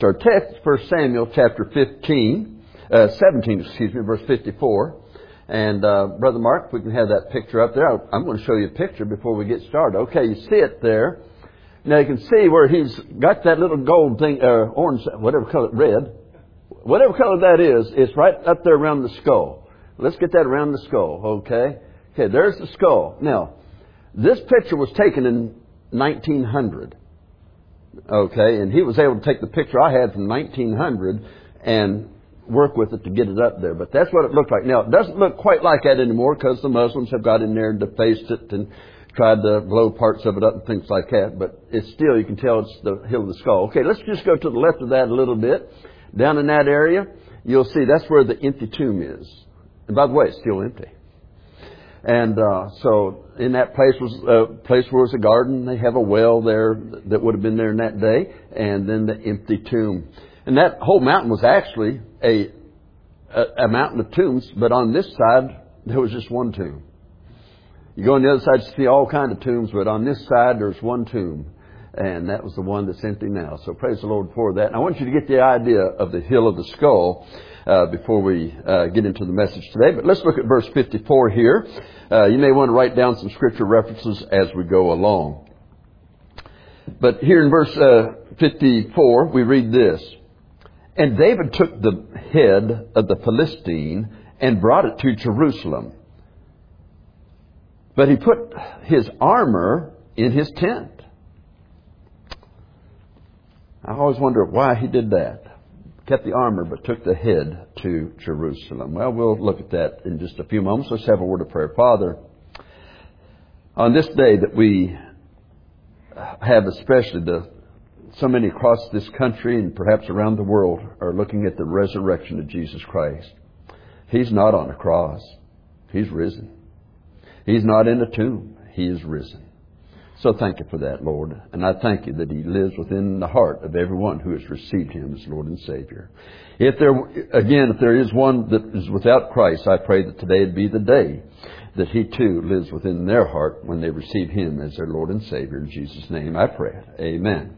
Our text, 1 Samuel chapter 17, verse 54. And Brother Mark, if we can have that picture up there. I'm going to show you a picture before we get started. Okay, you see it there. Now you can see where he's got that little gold thing, orange, whatever color, red. Whatever color that is, it's right up there around the skull. Let's get that around the skull, okay? Okay, there's the skull. Now, this picture was taken in 1900. Okay, and he was able to take the picture I had from 1900 and work with it to get it up there. But that's what it looked like. Now, it doesn't look quite like that anymore because the Muslims have got in there and defaced it and tried to blow parts of it up and things like that. But it's still, you can tell it's the hill of the skull. Okay, let's just go to the left of that a little bit. Down in that area, you'll see that's where the empty tomb is. And by the way, it's still empty. And so in that place was a place where was a garden. They have a well there that would have been there in that day. And then the empty tomb. And that whole mountain was actually a mountain of tombs. But on this side, there was just one tomb. You go on the other side, you see all kinds of tombs. But on this side, there's one tomb. And that was the one that's empty now. So praise the Lord for that. And I want you to get the idea of the hill of the skull before we get into the message today. But let's look at verse 54 here. You may want to write down some scripture references as we go along. But here in verse 54, we read this. And David took the head of the Philistine and brought it to Jerusalem. But he put his armor in his tent. I always wonder why he did that. Kept the armor, but took the head to Jerusalem. Well, we'll look at that in just a few moments. Let's have a word of prayer. Father, on this day that we have, especially so many across this country and perhaps around the world are looking at the resurrection of Jesus Christ. He's not on a cross. He's risen. He's not in a tomb. He is risen. So thank you for that, Lord. And I thank you that He lives within the heart of everyone who has received Him as Lord and Savior. If there is one that is without Christ, I pray that today would be the day that He too lives within their heart when they receive Him as their Lord and Savior. In Jesus' name I pray. Amen.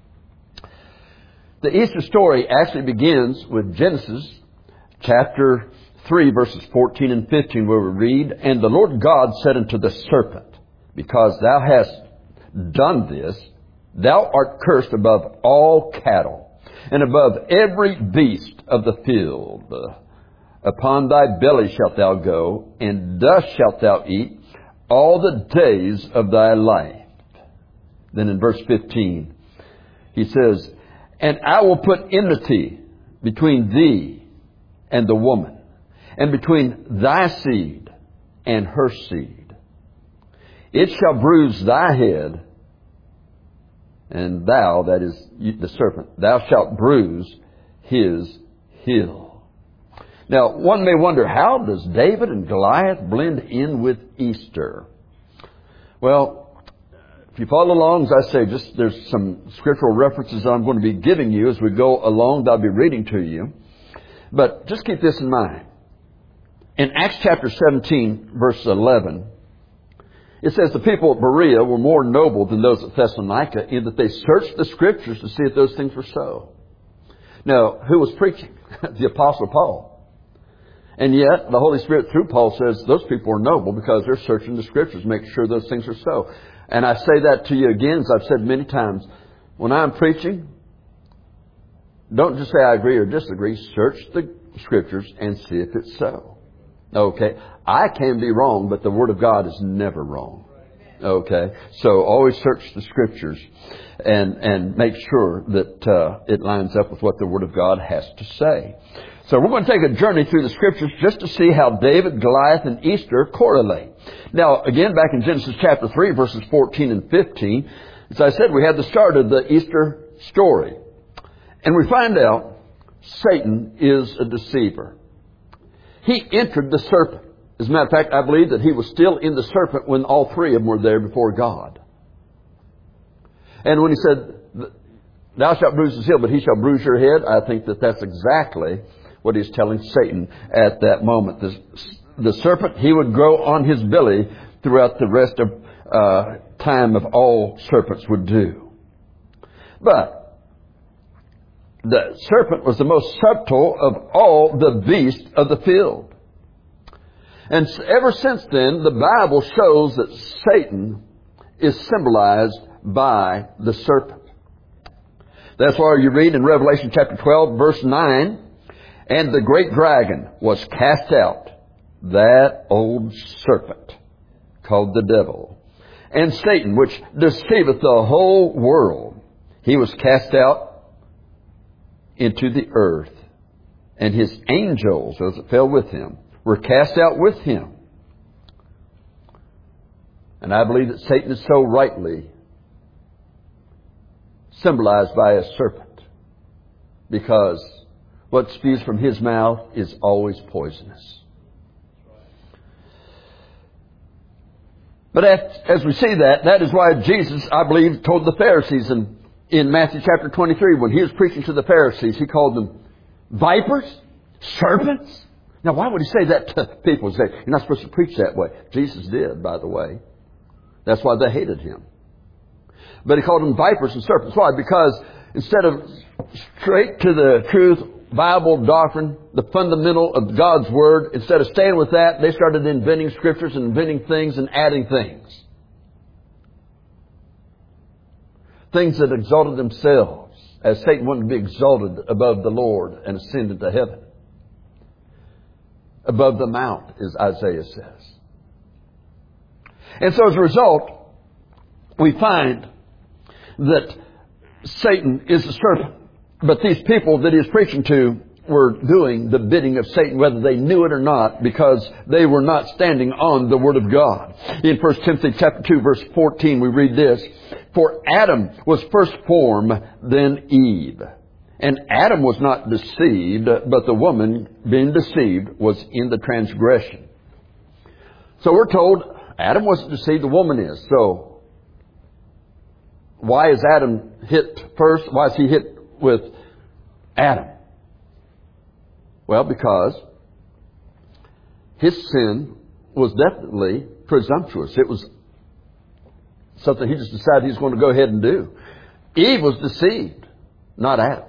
The Easter story actually begins with Genesis chapter 3, verses 14 and 15, where we read, And the Lord God said unto the serpent, Because thou hast done this, thou art cursed above all cattle, and above every beast of the field. Upon thy belly shalt thou go, and dust shalt thou eat all the days of thy life. Then in verse 15, he says, And I will put enmity between thee and the woman, and between thy seed and her seed. It shall bruise thy head, and thou, that is the serpent, thou shalt bruise his heel. Now, one may wonder, how does David and Goliath blend in with Easter? Well, if you follow along, as I say, there's some scriptural references I'm going to be giving you as we go along that I'll be reading to you. But just keep this in mind. In Acts chapter 17, verse 11, it says the people at Berea were more noble than those at Thessalonica in that they searched the Scriptures to see if those things were so. Now, who was preaching? The Apostle Paul. And yet, the Holy Spirit through Paul says those people are noble because they're searching the Scriptures to make sure those things are so. And I say that to you again, as I've said many times. When I'm preaching, don't just say I agree or disagree. Search the Scriptures and see if it's so. Okay, I can be wrong, but the Word of God is never wrong. Okay, so always search the Scriptures and make sure that it lines up with what the Word of God has to say. So we're going to take a journey through the Scriptures just to see how David, Goliath, and Easter correlate. Now, again, back in Genesis chapter 3, verses 14 and 15, as I said, we had the start of the Easter story. And we find out Satan is a deceiver. He entered the serpent. As a matter of fact, I believe that he was still in the serpent when all three of them were there before God. And when he said, Thou shalt bruise his heel, but he shall bruise your head, I think that that's exactly what he's telling Satan at that moment. The serpent, he would grow on his belly throughout the rest of time of all serpents would do. But the serpent was the most subtle of all the beasts of the field. And ever since then, the Bible shows that Satan is symbolized by the serpent. That's why you read in Revelation chapter 12, verse 9, and the great dragon was cast out, that old serpent called the devil, and Satan, which deceiveth the whole world. He was cast out into the earth, and his angels, as it fell with him, were cast out with him. And I believe that Satan is so rightly symbolized by a serpent, because what spews from his mouth is always poisonous. But as we see that is why Jesus, I believe, told the Pharisees in Matthew chapter 23, when he was preaching to the Pharisees, he called them vipers, serpents. Now, why would he say that to people? Say, you're not supposed to preach that way. Jesus did, by the way. That's why they hated him. But he called them vipers and serpents. Why? Because instead of straight to the truth, Bible doctrine, the fundamental of God's Word, instead of staying with that, they started inventing scriptures and inventing things and adding things. Things that exalted themselves, as Satan wanted to be exalted above the Lord and ascend into heaven. Above the mount, as Isaiah says. And so as a result, we find that Satan is the serpent. But these people that he was preaching to were doing the bidding of Satan, whether they knew it or not, because they were not standing on the Word of God. In 1 Timothy chapter 2, verse 14, we read this, for Adam was first formed, then Eve. And Adam was not deceived, but the woman, being deceived, was in the transgression. So we're told Adam wasn't deceived, the woman is. So why is Adam hit first? Why is he hit with Adam? Well, because his sin was definitely presumptuous. It was something he just decided he was going to go ahead and do. Eve was deceived, not Adam.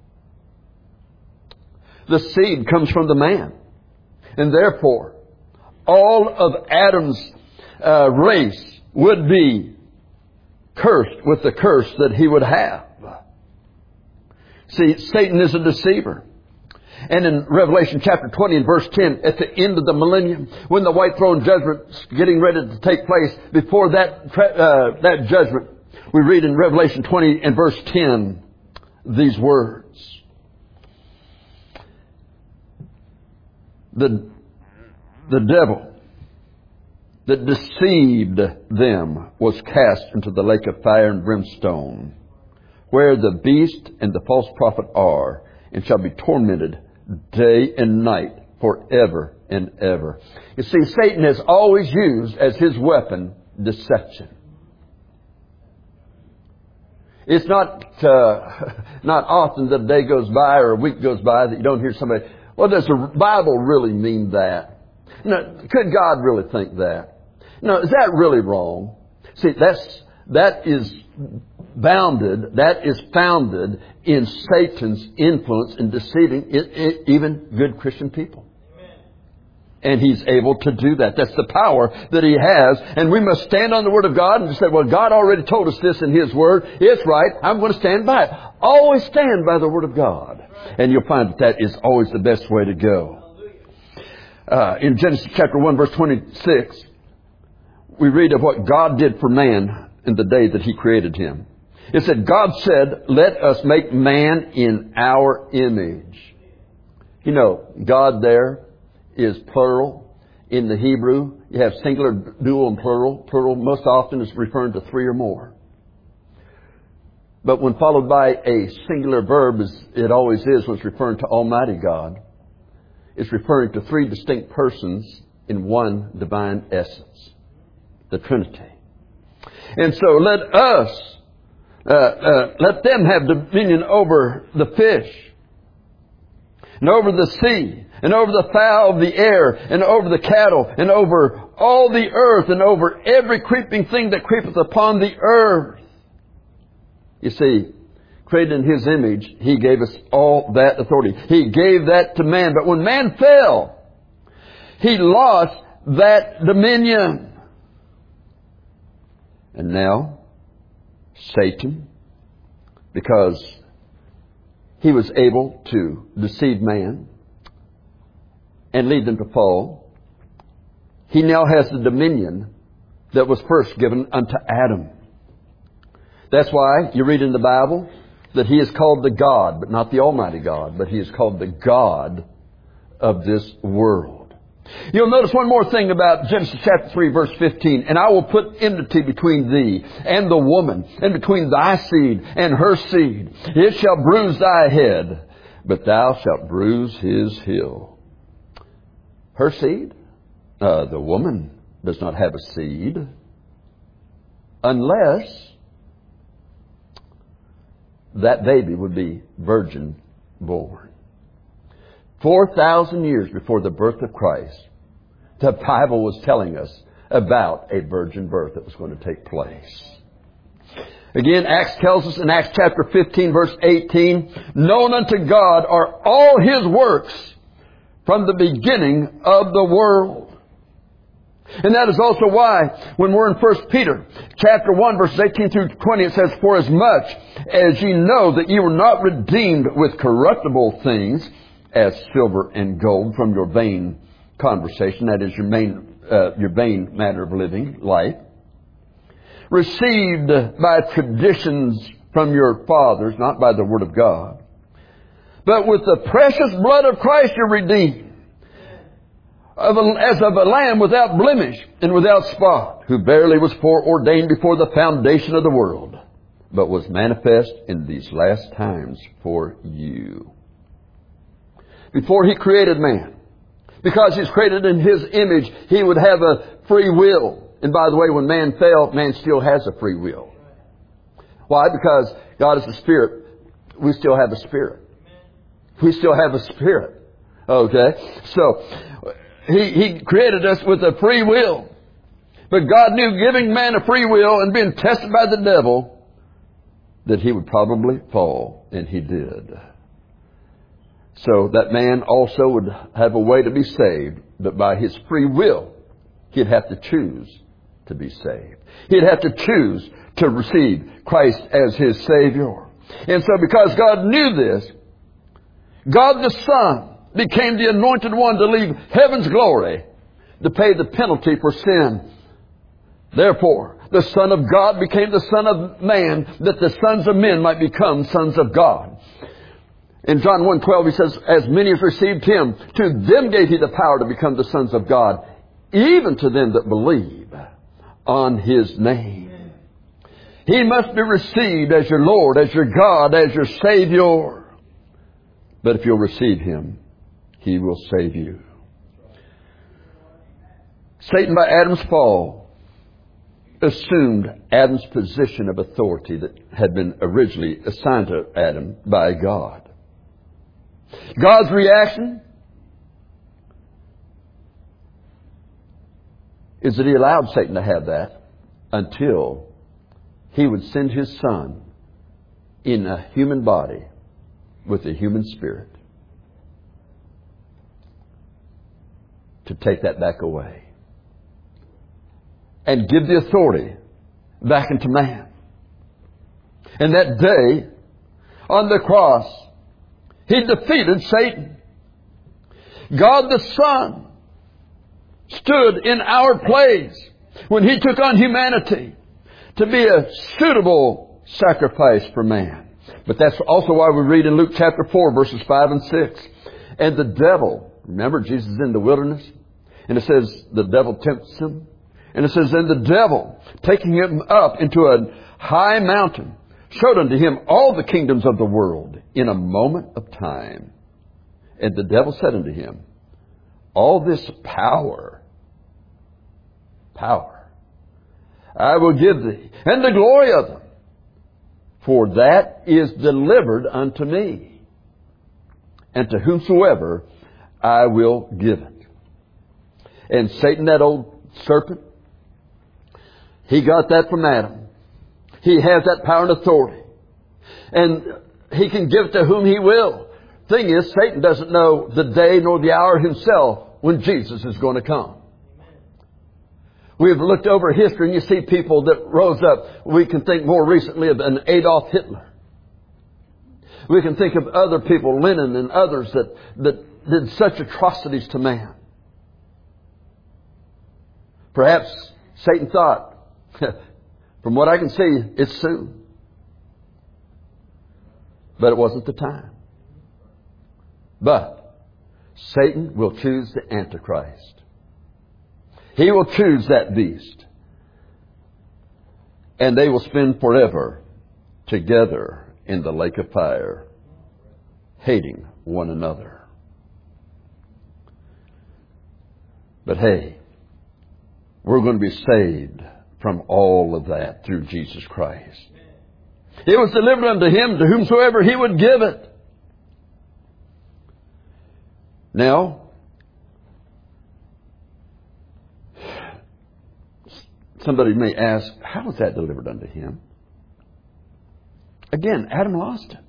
The seed comes from the man. And therefore, all of Adam's race would be cursed with the curse that he would have. See, Satan is a deceiver. And in Revelation chapter 20 and verse 10, at the end of the millennium, when the white throne judgment is getting ready to take place, before that judgment, we read in Revelation 20 and verse 10 these words. The devil that deceived them was cast into the lake of fire and brimstone, where the beast and the false prophet are, and shall be tormented day and night forever and ever. You see, Satan has always used as his weapon deception. It's not often that a day goes by or a week goes by that you don't hear somebody, well, does the Bible really mean that? Could God really think that? Is that really wrong? See, that is founded in Satan's influence in deceiving even good Christian people. Amen. And he's able to do that. That's the power that he has. And we must stand on the Word of God and say, well, God already told us this in His Word. It's right. I'm going to stand by it. Always stand by the Word of God. And you'll find that is always the best way to go. In Genesis chapter 1, verse 26, we read of what God did for man in the day that He created him. It said, God said, let us make man in our image. God there is plural. In the Hebrew, you have singular, dual, and plural. Plural most often is referring to three or more. But when followed by a singular verb, as it always is when it's referring to Almighty God, it's referring to three distinct persons in one divine essence, the Trinity. And so let them have dominion over the fish, and over the sea, and over the fowl of the air, and over the cattle, and over all the earth, and over every creeping thing that creepeth upon the earth. You see, created in His image, He gave us all that authority. He gave that to man. But when man fell, he lost that dominion. And now, Satan, because he was able to deceive man and lead them to fall, he now has the dominion that was first given unto Adam. That's why you read in the Bible that he is called the God, but not the Almighty God, but he is called the God of this world. You'll notice one more thing about Genesis chapter 3, verse 15. And I will put enmity between thee and the woman, and between thy seed and her seed. It shall bruise thy head, but thou shalt bruise his heel. Her seed? The woman does not have a seed unless that baby would be virgin born. 4,000 years before the birth of Christ, the Bible was telling us about a virgin birth that was going to take place. Again, Acts tells us in Acts chapter 15, verse 18, known unto God are all His works from the beginning of the world. And that is also why when we're in 1 Peter chapter 1 verses 18 through 20, it says, for as much as ye know that ye were not redeemed with corruptible things as silver and gold from your vain conversation, that is your vain manner of living life, received by traditions from your fathers, not by the word of God, but with the precious blood of Christ you're redeemed, as of a lamb without blemish and without spot, who verily was foreordained before the foundation of the world, but was manifest in these last times for you. Before He created man, because He's created in His image, He would have a free will. And by the way, when man fell, man still has a free will. Why? Because God is a spirit. We still have a spirit. We still have a spirit. Okay? So, He created us with a free will. But God knew giving man a free will and being tested by the devil that he would probably fall. And he did. So that man also would have a way to be saved. But by his free will, he'd have to choose to be saved. He'd have to choose to receive Christ as his Savior. And so because God knew this, God the Son became the anointed one to leave heaven's glory to pay the penalty for sin. Therefore, the Son of God became the Son of Man, that the sons of men might become sons of God. In John 1:12 he says, as many as received Him, to them gave He the power to become the sons of God, even to them that believe on His name. He must be received as your Lord, as your God, as your Savior. But if you'll receive Him, He will save you. Satan, by Adam's fall, assumed Adam's position of authority that had been originally assigned to Adam by God. God's reaction is that He allowed Satan to have that until He would send His Son in a human body with a human spirit to take that back away and give the authority back into man. And that day on the cross, He defeated Satan. God the Son stood in our place when He took on humanity to be a suitable sacrifice for man. But that's also why we read in Luke chapter 4 verses 5 and 6. And the devil, remember Jesus is in the wilderness, and it says the devil tempts Him. And it says, and the devil, taking Him up into a high mountain, showed unto Him all the kingdoms of the world in a moment of time. And the devil said unto Him, all this power, I will give thee, and the glory of them, for that is delivered unto me, and to whomsoever I will give it. And Satan, that old serpent, he got that from Adam. He has that power and authority. And He can give to whom He will. Thing is, Satan doesn't know the day nor the hour himself when Jesus is going to come. We've looked over history and you see people that rose up. We can think more recently of an Adolf Hitler. We can think of other people, Lenin and others that did such atrocities to man. Perhaps Satan thought, from what I can see, it's soon. But it wasn't the time. But Satan will choose the Antichrist. He will choose that beast. And they will spend forever together in the lake of fire, hating one another. But hey, we're going to be saved from all of that through Jesus Christ. It was delivered unto Him to whomsoever He would give it. Now, somebody may ask, how was that delivered unto Him? Again, Adam lost it.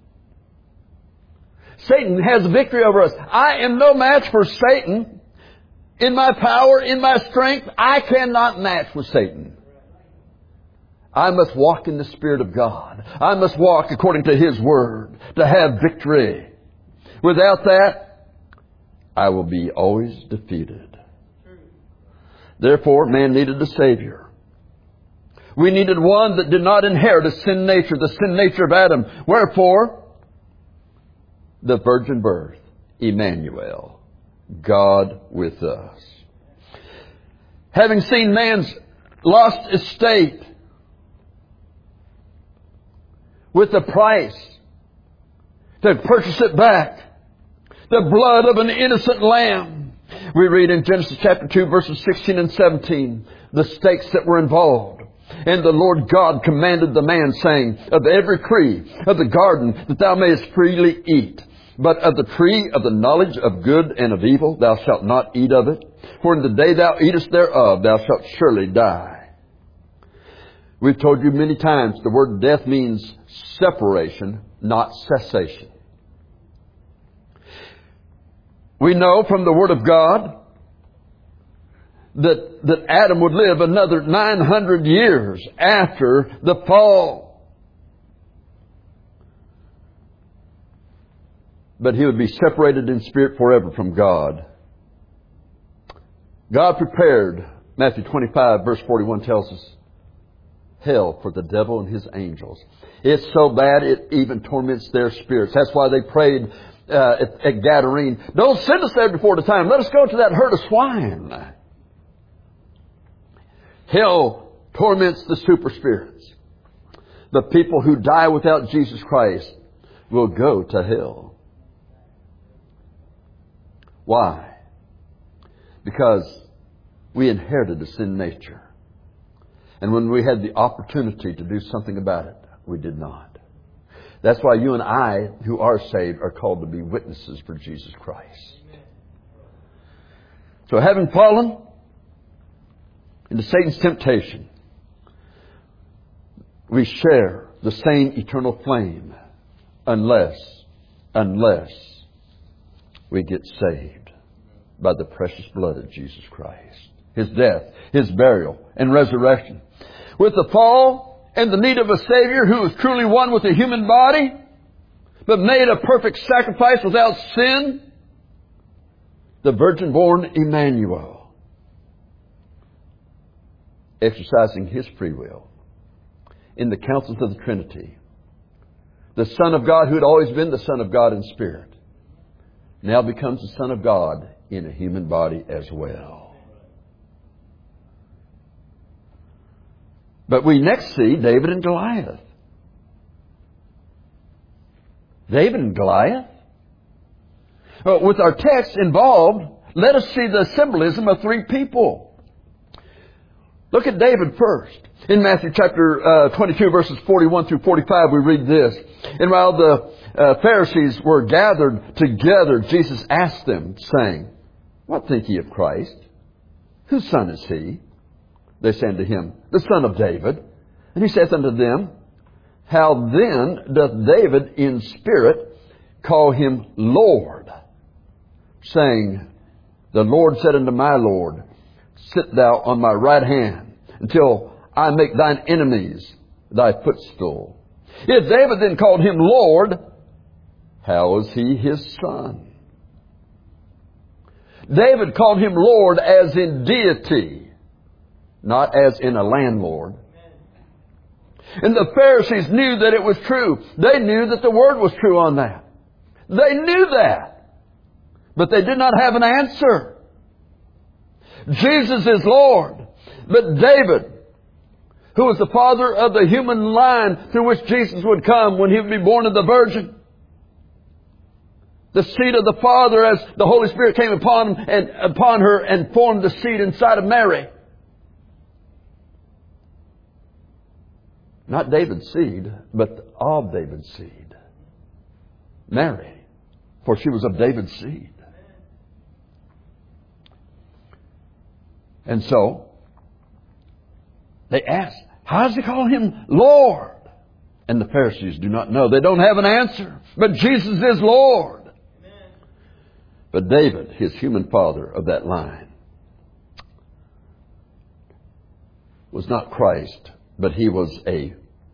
Satan has victory over us. I am no match for Satan. In my power, in my strength, I cannot match with Satan. I must walk in the Spirit of God. I must walk according to His Word to have victory. Without that, I will be always defeated. Therefore, man needed a Savior. We needed one that did not inherit a sin nature, the sin nature of Adam. Wherefore, the virgin birth, Emmanuel, God with us. Having seen man's lost estate with the price to purchase it back, the blood of an innocent lamb. We read in Genesis chapter 2 verses 16 and 17 the stakes that were involved. And the Lord God commanded the man, saying, of every tree of the garden that thou mayest freely eat, but of the tree of the knowledge of good and of evil thou shalt not eat of it. For in the day thou eatest thereof thou shalt surely die. We've told you many times the word death means separation, not cessation. We know from the Word of God that Adam would live another 900 years after the fall. But he would be separated in spirit forever from God. God prepared, Matthew 25 verse 41 tells us, hell for the devil and his angels. It's so bad it even torments their spirits. That's why they prayed at Gadarene, don't send us there before the time. Let us go to that herd of swine. Hell torments the super spirits. The people who die without Jesus Christ will go to hell. Why? Because we inherited a sin nature. And when we had the opportunity to do something about it, we did not. That's why you and I, who are saved, are called to be witnesses for Jesus Christ. So having fallen into Satan's temptation, we share the same eternal flame unless we get saved by the precious blood of Jesus Christ. His death, His burial, and resurrection. With the fall and the need of a Savior who was truly one with a human body, but made a perfect sacrifice without sin, the virgin-born Emmanuel, exercising His free will in the counsels of the Trinity, the Son of God who had always been the Son of God in spirit, now becomes the Son of God in a human body as well. But we next see David and Goliath. David and Goliath. With our text involved, let us see the symbolism of three people. Look at David first. In Matthew chapter 22 verses 41 through 45 we read this. And while the Pharisees were gathered together, Jesus asked them, saying, what think ye of Christ? Whose son is He? They say unto Him, the Son of David. And He saith unto them, how then doth David in spirit call him Lord, saying, the Lord said unto my Lord, sit thou on my right hand until I make thine enemies thy footstool. If David then called him Lord, how is he his son? David called him Lord as in deity, not as in a landlord. And the Pharisees knew that it was true. They knew that the Word was true on that. They knew that. But they did not have an answer. Jesus is Lord. But David, who was the father of the human line through which Jesus would come when he would be born of the Virgin, the seed of the Father as the Holy Spirit came upon him and upon her and formed the seed inside of Mary. Not David's seed, but of David's seed. Mary, for she was of David's seed. And so, they asked, how does he call him Lord? And the Pharisees do not know. They don't have an answer. But Jesus is Lord. Amen. But David, his human father of that line, was not Christ, but he was a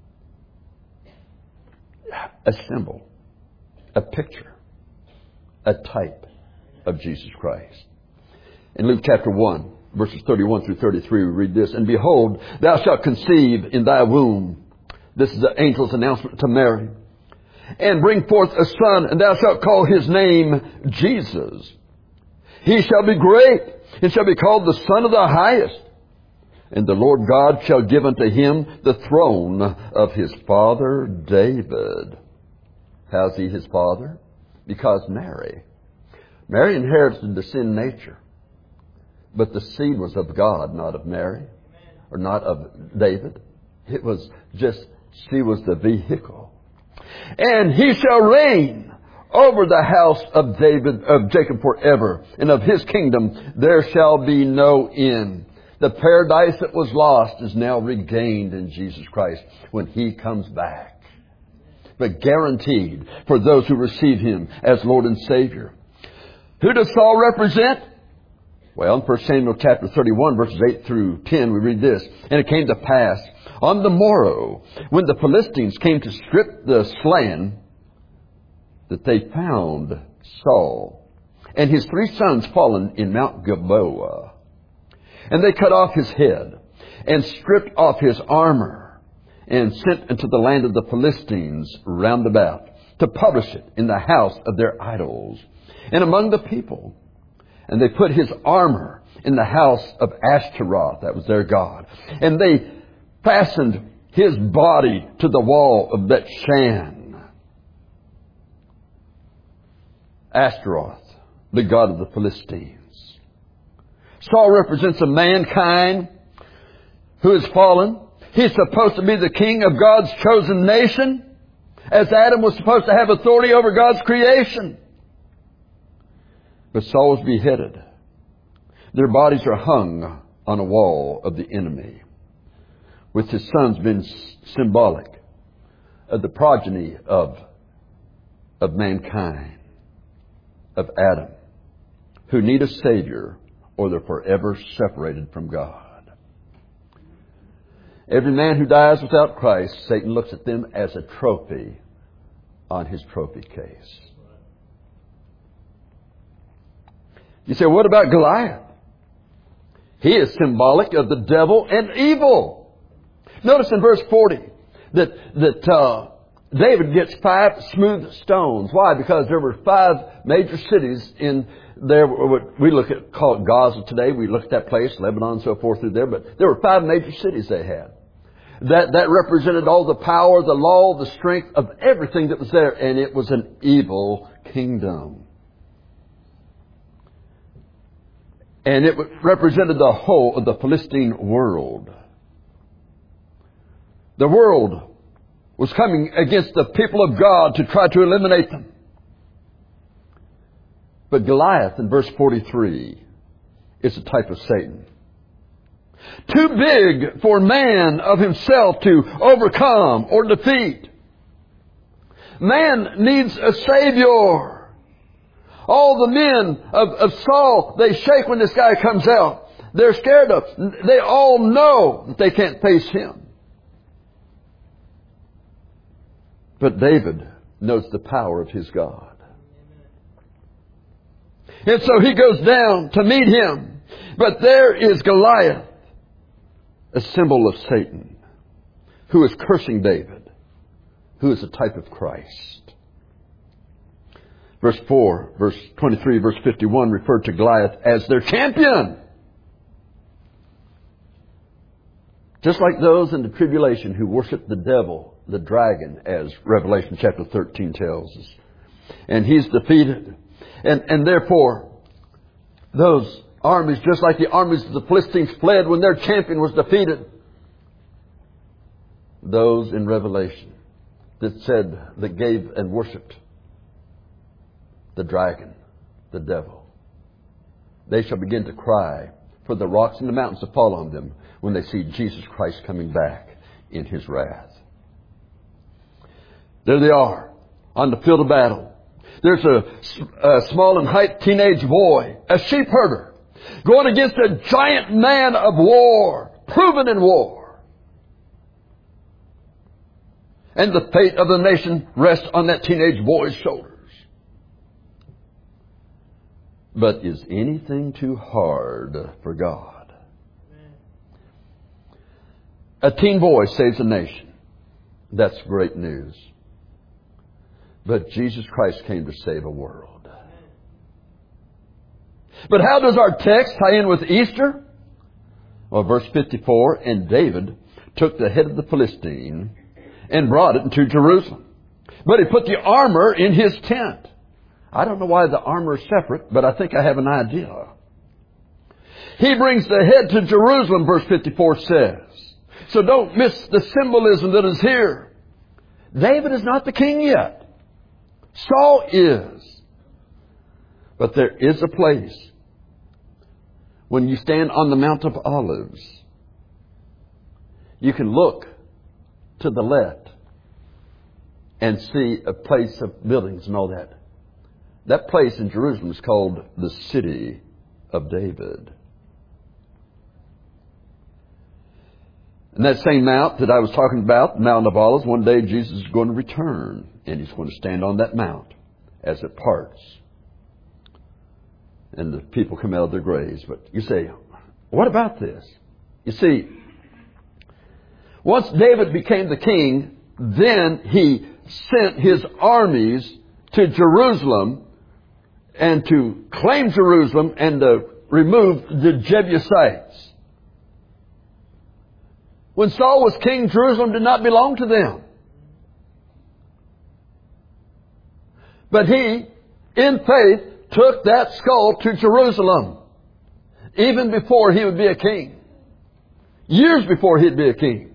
symbol, a picture, a type of Jesus Christ. In Luke chapter 1, verses 31 through 33, we read this, and behold, thou shalt conceive in thy womb. This is the angel's announcement to Mary. And bring forth a son, and thou shalt call his name Jesus. He shall be great, and shall be called the Son of the Highest. And the Lord God shall give unto him the throne of his father David. How's he his father? Because Mary inherited the sin nature. But the seed was of God, not of Mary, or not of David. It was just, she was the vehicle. And he shall reign over the house of Jacob forever, and of his kingdom there shall be no end. The paradise that was lost is now regained in Jesus Christ when he comes back. But guaranteed for those who receive him as Lord and Savior. Who does Saul represent? Well, in 1 Samuel chapter 31, verses 8 through 10, we read this. And it came to pass on the morrow, when the Philistines came to strip the slain, that they found Saul and his 3 sons fallen in Mount Gilboa. And they cut off his head and stripped off his armor and sent into the land of the Philistines round about to publish it in the house of their idols and among the people. And they put his armor in the house of Ashtaroth, that was their god. And they fastened his body to the wall of Bethshan. Ashtaroth, the god of the Philistines. Saul represents a mankind who has fallen. He's supposed to be the king of God's chosen nation, as Adam was supposed to have authority over God's creation. But Saul was beheaded. Their bodies are hung on a wall of the enemy, with his sons being symbolic of the progeny of mankind, of Adam, who need a Savior or they're forever separated from God. Every man who dies without Christ, Satan looks at them as a trophy on his trophy case. You say, what about Goliath? He is symbolic of the devil and evil. Notice in verse 40 that David gets 5 smooth stones. Why? Because there were 5 major cities in there. What we call it Gaza today. We look at that place, Lebanon and so forth through there. But there were 5 major cities they had. That represented all the power, the law, the strength of everything that was there. And it was an evil kingdom. And it represented the whole of the Philistine world. The world was coming against the people of God to try to eliminate them. But Goliath in verse 43 is a type of Satan. Too big for man of himself to overcome or defeat. Man needs a Savior. All the men of Saul, they shake when this guy comes out. They're scared of him. They all know that they can't face him. But David knows the power of his God. And so he goes down to meet him. But there is Goliath, a symbol of Satan, who is cursing David, who is a type of Christ. Verse 4, verse 23, verse 51 referred to Goliath as their champion. Just like those in the tribulation who worship the devil, the dragon, as Revelation chapter 13 tells us. And he's defeated. And therefore, those armies, just like the armies of the Philistines fled when their champion was defeated. Those in Revelation that gave and worshipped the dragon, the devil. They shall begin to cry for the rocks and the mountains to fall on them when they see Jesus Christ coming back in His wrath. There they are on the field of battle. There's a small in height teenage boy, a sheep herder, going against a giant man of war, proven in war. And the fate of the nation rests on that teenage boy's shoulders. But is anything too hard for God? A teen boy saves a nation. That's great news. But Jesus Christ came to save a world. But how does our text tie in with Easter? Well, verse 54, and David took the head of the Philistine and brought it into Jerusalem. But he put the armor in his tent. I don't know why the armor is separate, but I think I have an idea. He brings the head to Jerusalem, verse 54 says. So don't miss the symbolism that is here. David is not the king yet. Saul is. But there is a place when you stand on the Mount of Olives, you can look to the left and see a place of buildings and all that. That place in Jerusalem is called the City of David. And that same mount that I was talking about, the Mount of Olives, one day Jesus is going to return. And He's going to stand on that mount as it parts. And the people come out of their graves. But you say, what about this? You see, once David became the king, then he sent his armies to Jerusalem and to claim Jerusalem and to remove the Jebusites. When Saul was king, Jerusalem did not belong to them. But he, in faith, took that skull to Jerusalem, even before he would be a king. Years before he'd be a king.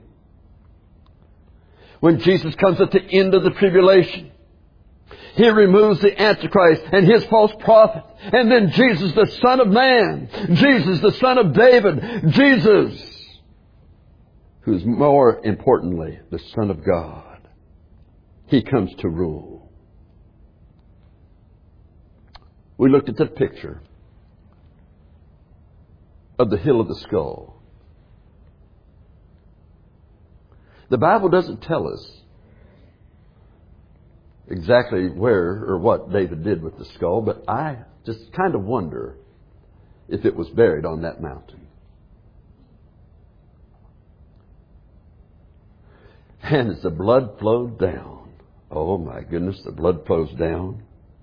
When Jesus comes at the end of the tribulation, He removes the Antichrist and his false prophet. And then Jesus, the Son of Man, Jesus, the Son of David, Jesus, who's more importantly the Son of God. He comes to rule. We looked at that picture of the hill of the skull. The Bible doesn't tell us exactly where or what David did with the skull, but I just kind of wonder if it was buried on that mountain. And as the blood flowed down, oh my goodness, the blood flows down.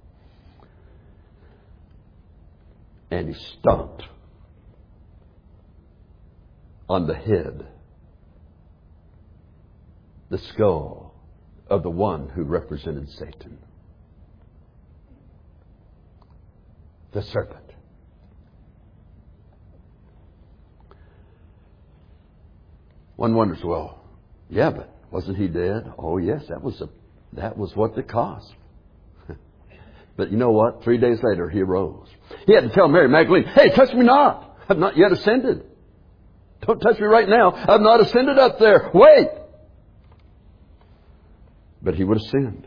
And he stomped on the head, the skull of the one who represented Satan, the serpent. One wonders, well, yeah, but wasn't he dead? Oh yes, that was what it cost. But you know what? 3 days later, he arose. He had to tell Mary Magdalene, hey, touch me not. I've not yet ascended. Don't touch me right now. I've not ascended up there. Wait. But he would ascend.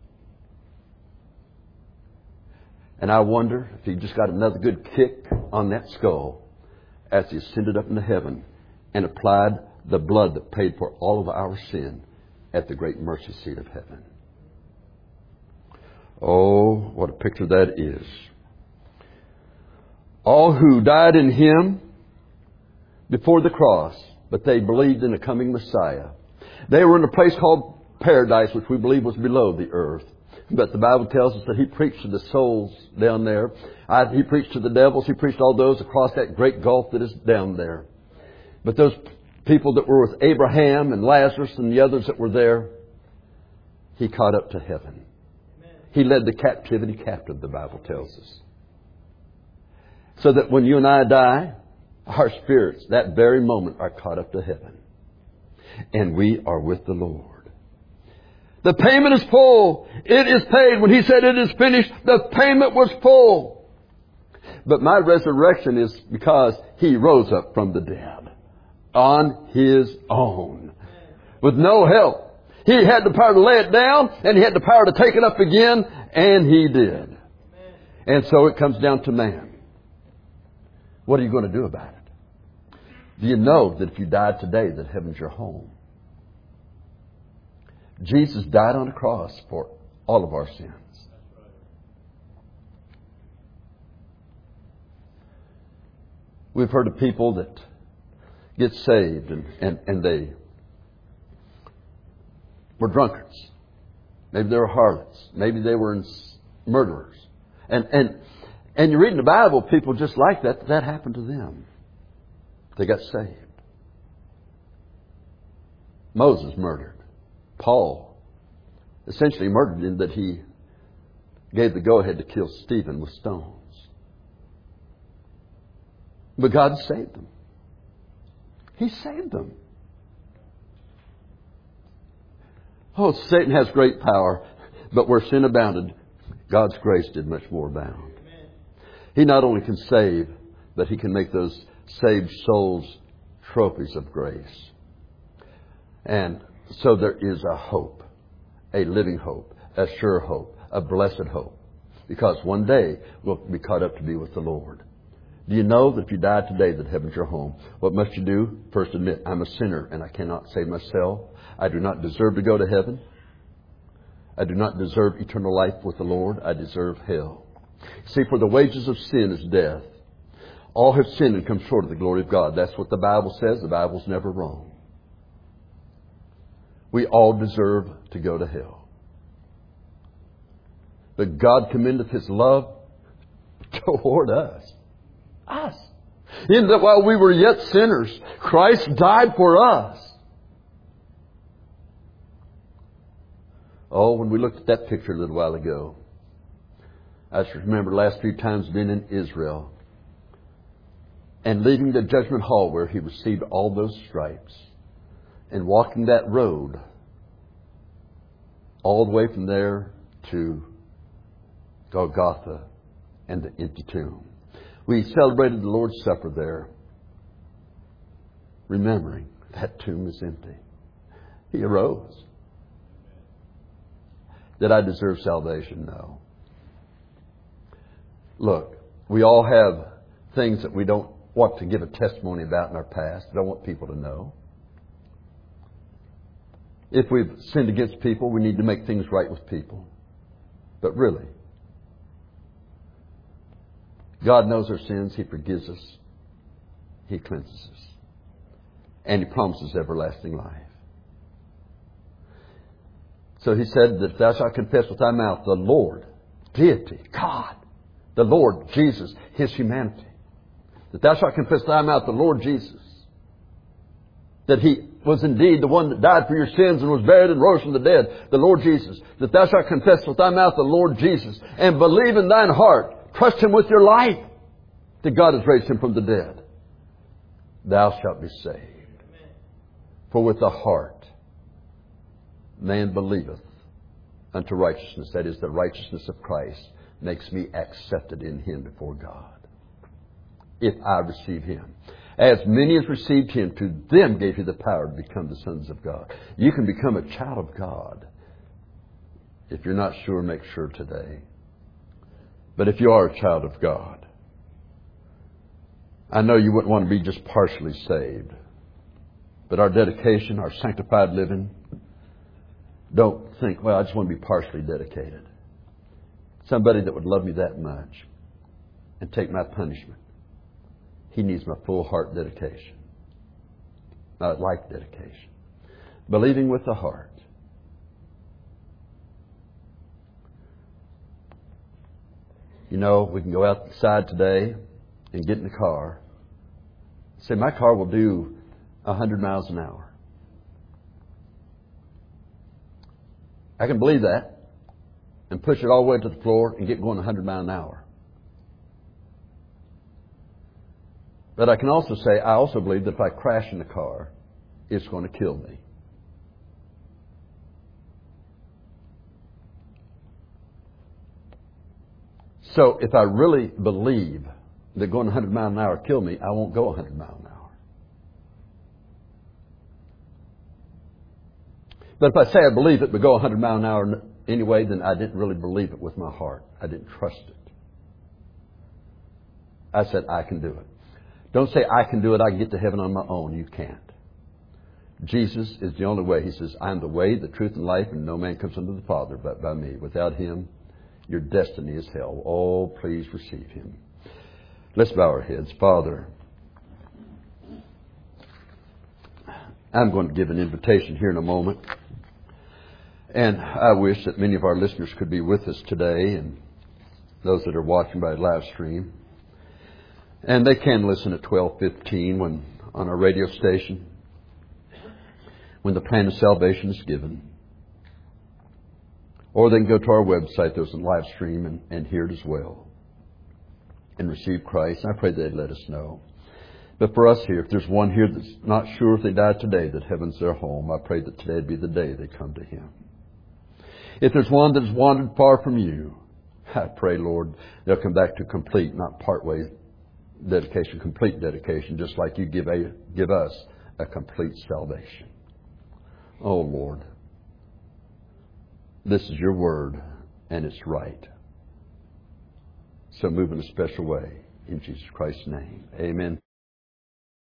And I wonder if he just got another good kick on that skull as he ascended up into heaven and applied the blood that paid for all of our sin at the great mercy seat of heaven. Oh, what a picture that is. All who died in Him before the cross, but they believed in a coming Messiah. They were in a place called paradise, which we believe was below the earth. But the Bible tells us that He preached to the souls down there. He preached to the devils. He preached all those across that great gulf that is down there. But those people that were with Abraham and Lazarus and the others that were there, He caught up to heaven. He led the captivity captive, the Bible tells us. So that when you and I die, our spirits, that very moment, are caught up to heaven. And we are with the Lord. The payment is full. It is paid. When He said it is finished, the payment was full. But my resurrection is because He rose up from the dead on His own, with no help. He had the power to lay it down, and He had the power to take it up again, and He did. And so it comes down to man. What are you going to do about it? Do you know that if you died today, that heaven's your home? Jesus died on the cross for all of our sins. We've heard of people that get saved and they were drunkards. Maybe they were harlots. Maybe they were murderers. And you read in the Bible, people just like that happened to them. They got saved. Moses murdered. Paul essentially murdered in that he gave the go-ahead to kill Stephen with stones. But God saved them. He saved them. Oh, Satan has great power, but where sin abounded, God's grace did much more abound. He not only can save, but He can make those saved souls trophies of grace. And so there is a hope, a living hope, a sure hope, a blessed hope. Because one day we'll be caught up to be with the Lord. Do you know that if you die today that heaven's your home? What must you do? First admit, I'm a sinner and I cannot save myself. I do not deserve to go to heaven. I do not deserve eternal life with the Lord. I deserve hell. See, for the wages of sin is death. All have sinned and come short of the glory of God. That's what the Bible says. The Bible's never wrong. We all deserve to go to hell. But God commendeth His love toward us. Us. In that while we were yet sinners, Christ died for us. Oh, when we looked at that picture a little while ago, I just remember the last few times being in Israel and leaving the judgment hall where He received all those stripes and walking that road all the way from there to Golgotha and the empty tomb. We celebrated the Lord's Supper there, remembering that tomb is empty. He arose. Did I deserve salvation? No. Look, we all have things that we don't want to give a testimony about in our past. We don't want people to know. If we've sinned against people, we need to make things right with people. But really, God knows our sins. He forgives us. He cleanses us. And He promises everlasting life. So He said that if thou shalt confess with thy mouth the Lord, deity, God, the Lord Jesus, His humanity, that thou shalt confess with thy mouth the Lord Jesus, that He was indeed the one that died for your sins and was buried and rose from the dead, the Lord Jesus, that thou shalt confess with thy mouth the Lord Jesus and believe in thine heart, trust Him with your life, that God has raised Him from the dead, thou shalt be saved. For with the heart man believeth unto righteousness, that is, the righteousness of Christ makes me accepted in Him before God, if I receive Him. As many as received Him, to them gave He the power to become the sons of God. You can become a child of God. If you're not sure, make sure today. But if you are a child of God, I know you wouldn't want to be just partially saved. But our dedication, our sanctified living, don't think, well, I just want to be partially dedicated. Somebody that would love me that much and take my punishment. He needs my full heart dedication. Not life dedication. Believing with the heart. You know, we can go outside today and get in the car. Say, my car will do 100 miles an hour. I can believe that and push it all the way to the floor and get going 100 miles an hour. But I can also say, I also believe that if I crash in the car, it's going to kill me. So if I really believe that going 100 miles an hour will kill me, I won't go 100 miles an hour. But if I say I believe it but go 100 miles an hour anyway, then I didn't really believe it with my heart. I didn't trust it. I said, I can do it. Don't say, I can do it, I can get to heaven on my own. You can't. Jesus is the only way. He says, I am the way, the truth, and life, and no man comes unto the Father but by me. Without Him, your destiny is hell. Oh, please receive Him. Let's bow our heads. Father, I'm going to give an invitation here in a moment. And I wish that many of our listeners could be with us today, and those that are watching by live stream. And they can listen at 12:15 when on our radio station, when the plan of salvation is given. Or they can go to our website, there's a live stream, and hear it as well. And receive Christ. I pray they'd let us know. But for us here, if there's one here that's not sure if they died today that heaven's their home, I pray that today would be the day they come to Him. If there's one that's wandered far from You, I pray, Lord, they'll come back to complete, not part-way dedication, complete dedication, just like You give us a complete salvation. Oh, Lord, this is Your word, and it's right. So move in a special way. In Jesus Christ's name, amen.